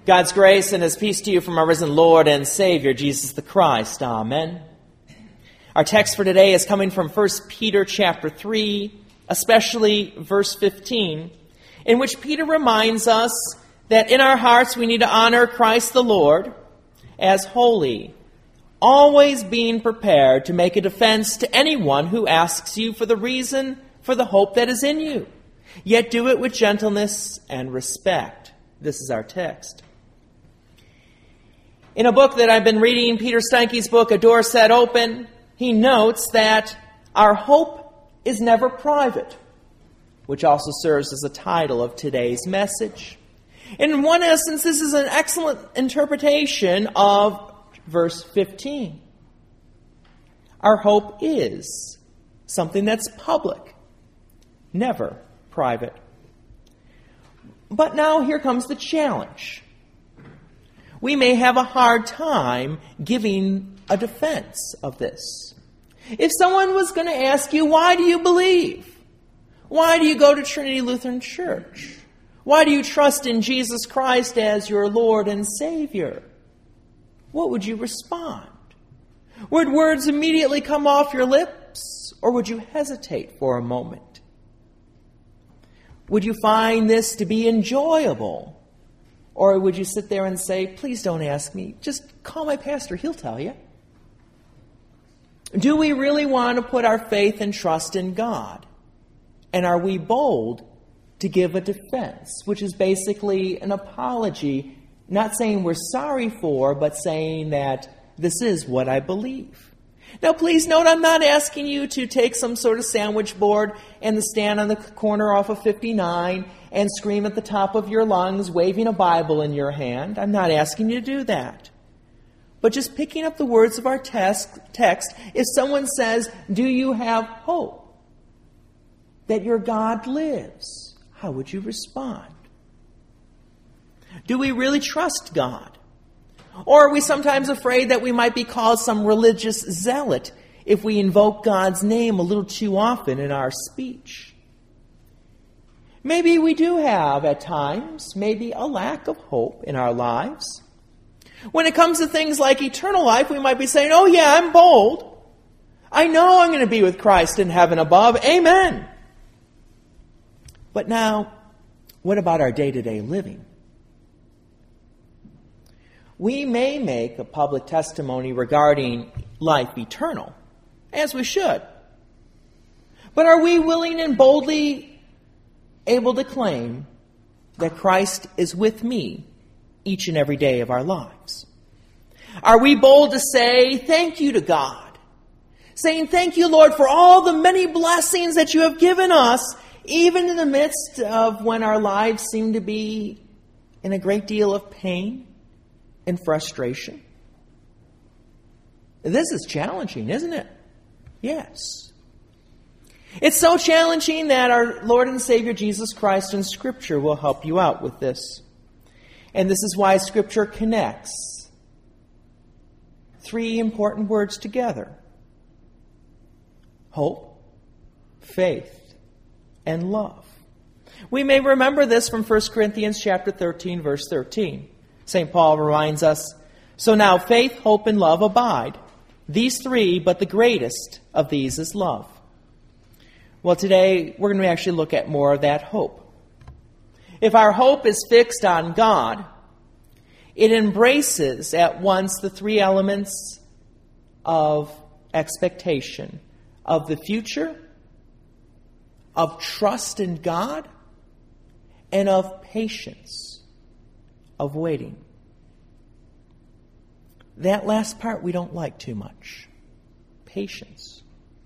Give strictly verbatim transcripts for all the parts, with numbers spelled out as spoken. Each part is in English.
God's grace and His peace to you from our risen Lord and Savior, Jesus the Christ. Amen. Our text for today is coming from First Peter chapter three, especially verse fifteen, in which Peter reminds us that in our hearts we need to honor Christ the Lord as holy, always being prepared to make a defense to anyone who asks you for the reason for the hope that is in you, yet do it with gentleness and respect. This is our text. In a book that I've been reading, Peter Steinke's book, A Door Set Open, he notes that our hope is never private, which also serves as the title of today's message. In one essence, this is an excellent interpretation of verse fifteen. Our hope is something that's public, never private. But now here comes the challenge. We may have a hard time giving a defense of this. If someone was going to ask you, why do you believe? Why do you go to Trinity Lutheran Church? Why do you trust in Jesus Christ as your Lord and Savior? What would you respond? Would words immediately come off your lips, or would you hesitate for a moment? Would you find this to be enjoyable? Or would you sit there and say, please don't ask me, just call my pastor, he'll tell you. Do we really want to put our faith and trust in God? And are we bold to give a defense, which is basically an apology, not saying we're sorry for, but saying that this is what I believe? Now, please note, I'm not asking you to take some sort of sandwich board and stand on the corner off of fifty-nine and scream at the top of your lungs, waving a Bible in your hand. I'm not asking you to do that. But just picking up the words of our text, text, if someone says, do you have hope that your God lives? How would you respond? Do we really trust God? Or are we sometimes afraid that we might be called some religious zealot if we invoke God's name a little too often in our speech? Maybe we do have, at times, maybe a lack of hope in our lives. When it comes to things like eternal life, we might be saying, oh yeah, I'm bold. I know I'm going to be with Christ in heaven above. Amen. But now, what about our day-to-day living? We may make a public testimony regarding life eternal, as we should. But are we willing and boldly able to claim that Christ is with me each and every day of our lives? Are we bold to say thank you to God? Saying thank you, Lord, for all the many blessings that you have given us, even in the midst of when our lives seem to be in a great deal of pain and frustration? This is challenging, isn't it? Yes. It's so challenging that our Lord and Savior Jesus Christ in Scripture will help you out with this. And this is why Scripture connects three important words together: hope, faith, and love. We may remember this from First Corinthians chapter thirteen, verse thirteen. Saint Paul reminds us, so now faith, hope, and love abide. These three, but the greatest of these is love. Well, today we're going to actually look at more of that hope. If our hope is fixed on God, it embraces at once the three elements of expectation, of the future, of trust in God, and of patience, of waiting. That last part we don't like too much. Patience.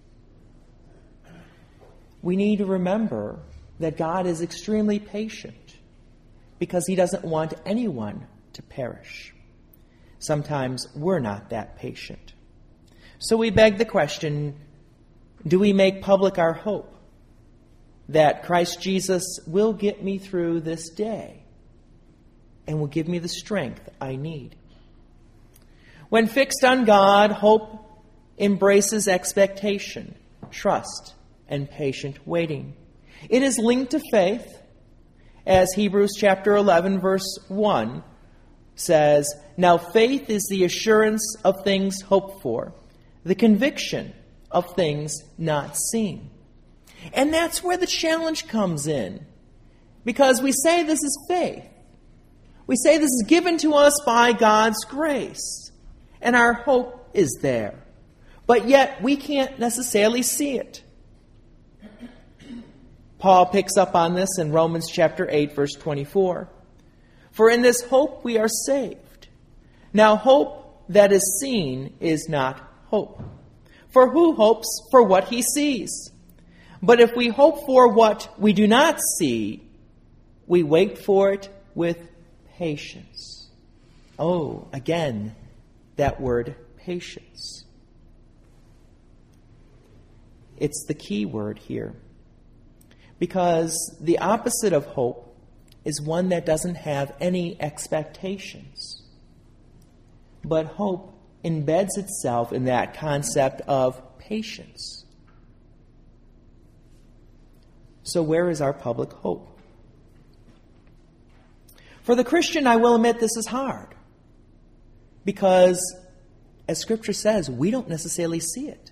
We need to remember that God is extremely patient because He doesn't want anyone to perish. Sometimes we're not that patient. So we beg the question, do we make public our hope that Christ Jesus will get me through this day and will give me the strength I need? When fixed on God, hope embraces expectation, trust, and patient waiting. It is linked to faith, as Hebrews chapter eleven, verse one says, "Now faith is the assurance of things hoped for, the conviction of things not seen." And that's where the challenge comes in. Because we say this is faith. We say this is given to us by God's grace. And our hope is there. But yet we can't necessarily see it. Paul picks up on this in Romans chapter eight, verse twenty-four. "For in this hope we are saved. Now hope that is seen is not hope. For who hopes for what he sees? But if we hope for what we do not see, we wait for it with patience." Oh, again, that word patience. It's the key word here. Because the opposite of hope is one that doesn't have any expectations. But hope embeds itself in that concept of patience. So where is our public hope? For the Christian, I will admit this is hard. Because, as Scripture says, we don't necessarily see it.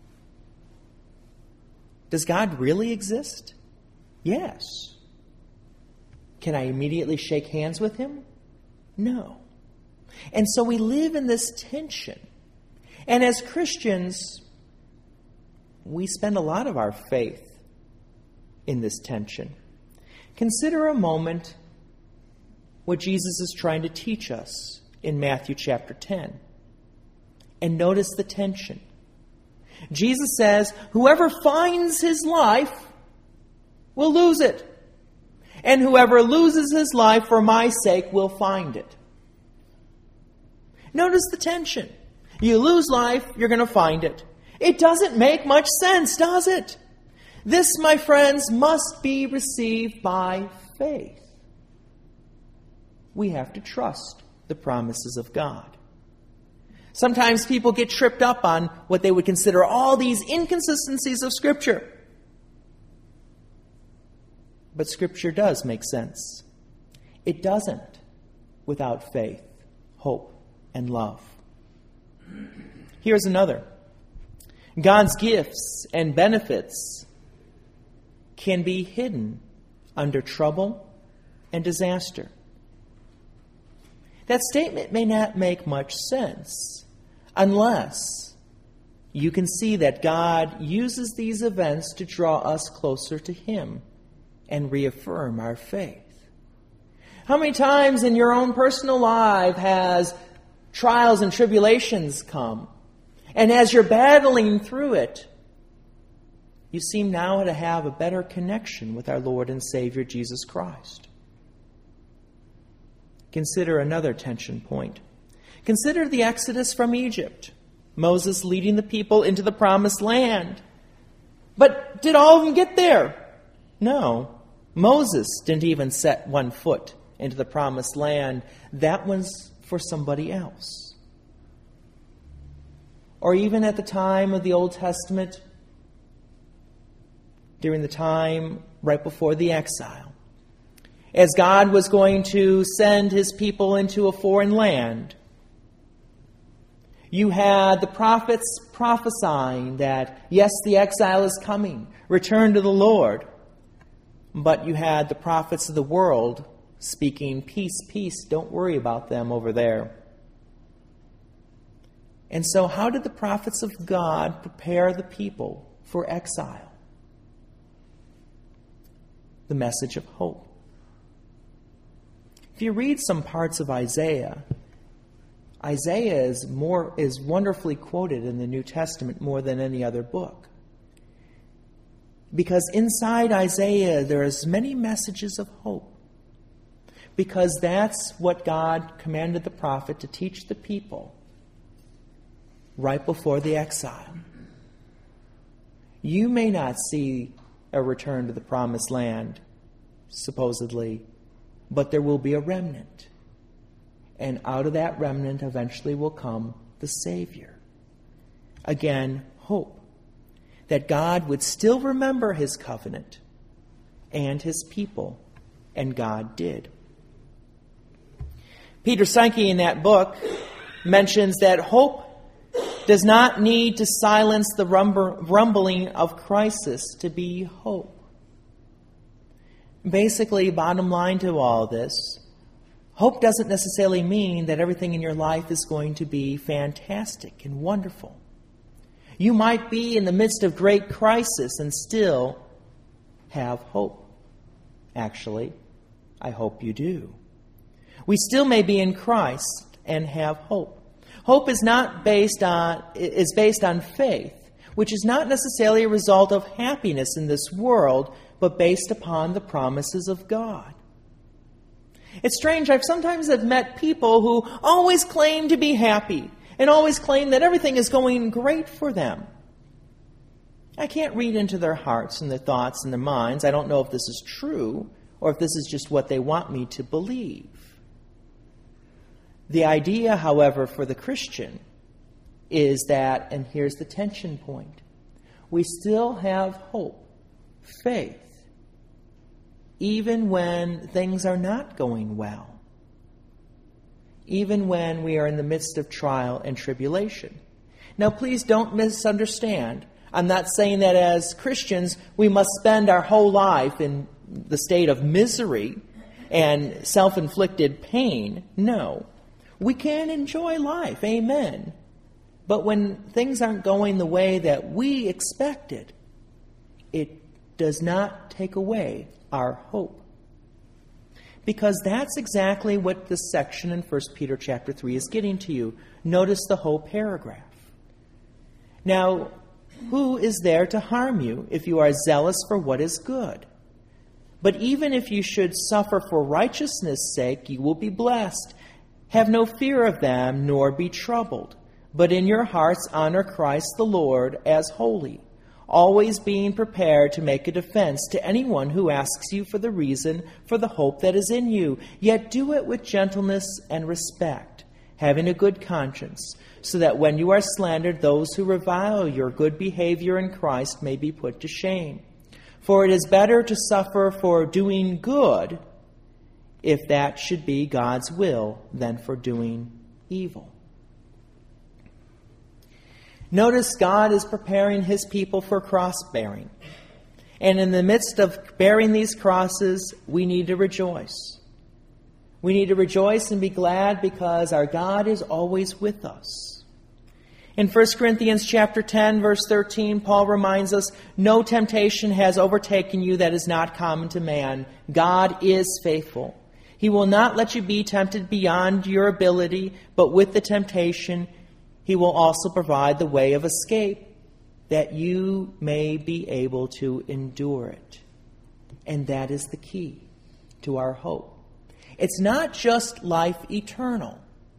Does God really exist? Yes. Can I immediately shake hands with him? No. And so we live in this tension. And as Christians, we spend a lot of our faith in this tension. Consider a moment what Jesus is trying to teach us in Matthew chapter ten. And notice the tension. Jesus says, "Whoever finds his life will lose it. And whoever loses his life for my sake will find it." Notice the tension. You lose life, you're going to find it. It doesn't make much sense, does it? This, my friends, must be received by faith. We have to trust the promises of God. Sometimes people get tripped up on what they would consider all these inconsistencies of Scripture. But Scripture does make sense. It doesn't without faith, hope, and love. Here's another. God's gifts and benefits can be hidden under trouble and disaster. That statement may not make much sense unless you can see that God uses these events to draw us closer to Him and reaffirm our faith. How many times in your own personal life has trials and tribulations come? And as you're battling through it, you seem now to have a better connection with our Lord and Savior Jesus Christ. Consider another tension point. Consider the Exodus from Egypt. Moses leading the people into the promised land. But did all of them get there? No. Moses didn't even set one foot into the promised land. That was for somebody else. Or even at the time of the Old Testament, during the time right before the exile, as God was going to send His people into a foreign land, you had the prophets prophesying that, yes, the exile is coming, return to the Lord. But you had the prophets of the world speaking, peace, peace, don't worry about them over there. And so how did the prophets of God prepare the people for exile? The message of hope. If you read some parts of Isaiah, Isaiah is more is wonderfully quoted in the New Testament more than any other book. Because inside Isaiah there is many messages of hope. Because that's what God commanded the prophet to teach the people right before the exile. You may not see a return to the promised land, supposedly, but there will be a remnant. And out of that remnant eventually will come the Savior. Again, hope that God would still remember His covenant and His people, and God did. Peter Steinke in that book mentions that hope does not need to silence the rumbling of crisis to be hope. Basically, bottom line to all this, hope doesn't necessarily mean that everything in your life is going to be fantastic and wonderful. You might be in the midst of great crisis and still have hope. Actually, I hope you do. We still may be in Christ and have hope. Hope is not based on is based on faith, which is not necessarily a result of happiness in this world, but based upon the promises of God. It's strange. I've sometimes have met people who always claim to be happy and always claim that everything is going great for them. I can't read into their hearts and their thoughts and their minds. I don't know if this is true or if this is just what they want me to believe. The idea, however, for the Christian is that, and here's the tension point, we still have hope, faith, even when things are not going well, even when we are in the midst of trial and tribulation. Now, please don't misunderstand. I'm not saying that as Christians we must spend our whole life in the state of misery and self-inflicted pain. No. We can enjoy life, amen. But when things aren't going the way that we expected, it does not take away our hope. Because that's exactly what this section in First Peter chapter three is getting to you. Notice the whole paragraph. Now, who is there to harm you if you are zealous for what is good? But even if you should suffer for righteousness' sake, you will be blessed. Have no fear of them, nor be troubled, but in your hearts honor Christ the Lord as holy, always being prepared to make a defense to anyone who asks you for the reason for the hope that is in you, yet do it with gentleness and respect, having a good conscience, so that when you are slandered, those who revile your good behavior in Christ may be put to shame. For it is better to suffer for doing good, if that should be God's will, than for doing evil. Notice God is preparing his people for cross-bearing. And in the midst of bearing these crosses, we need to rejoice. We need to rejoice and be glad because our God is always with us. In First Corinthians chapter ten, verse thirteen, Paul reminds us, no temptation has overtaken you that is not common to man. God is faithful. He will not let you be tempted beyond your ability, but with the temptation, he will also provide the way of escape, that you may be able to endure it. And that is the key to our hope. It's not just life eternal.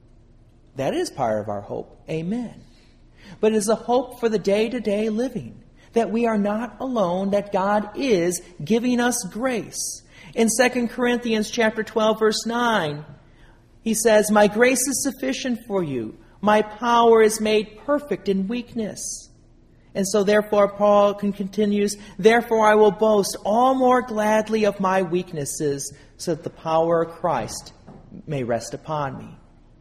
That is part of our hope. Amen. But it is a hope for the day-to-day living, that we are not alone, that God is giving us grace. In Second Corinthians chapter twelve, verse nine, he says, my grace is sufficient for you. My power is made perfect in weakness. And so therefore, Paul continues, therefore I will boast all more gladly of my weaknesses, so that the power of Christ may rest upon me.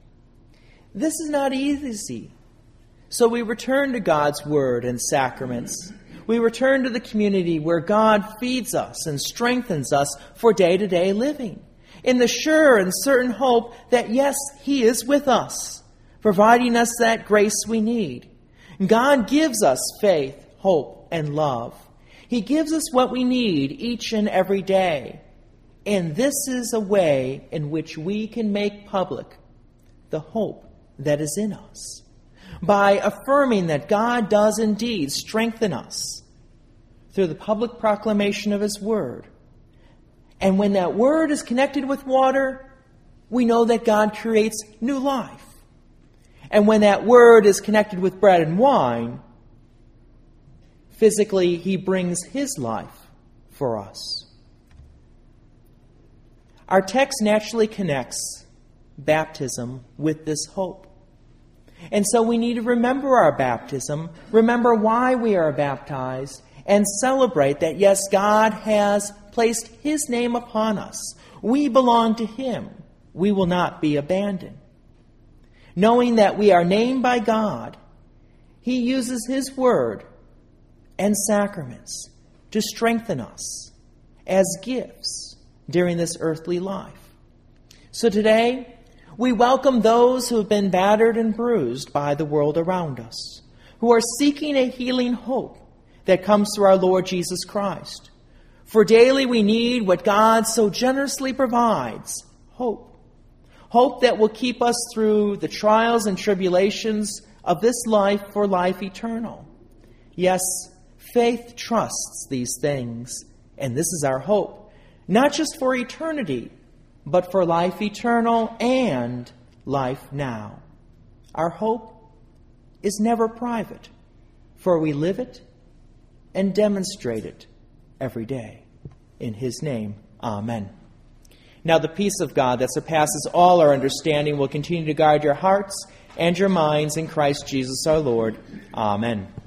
This is not easy. So we return to God's word and sacraments. We return to the community where God feeds us and strengthens us for day-to-day living, in the sure and certain hope that, yes, he is with us, providing us that grace we need. God gives us faith, hope, and love. He gives us what we need each and every day. And this is a way in which we can make public the hope that is in us, by affirming that God does indeed strengthen us through the public proclamation of his word. And when that word is connected with water, we know that God creates new life. And when that word is connected with bread and wine, physically he brings his life for us. Our text naturally connects baptism with this hope. And so we need to remember our baptism, remember why we are baptized, and celebrate that, yes, God has placed his name upon us. We belong to him. we will not be abandoned. Knowing that we are named by God, He uses His word and sacraments to strengthen us as gifts during this earthly life. So today, we welcome those who have been battered and bruised by the world around us, who are seeking a healing hope that comes through our Lord Jesus Christ. For daily we need what God so generously provides, hope. Hope that will keep us through the trials and tribulations of this life for life eternal. Yes, faith trusts these things, and this is our hope, not just for eternity, but for life eternal and life now. Our hope is never private, for we live it and demonstrate it every day. In His name, amen. Now the peace of God that surpasses all our understanding will continue to guard your hearts and your minds in Christ Jesus our Lord. Amen.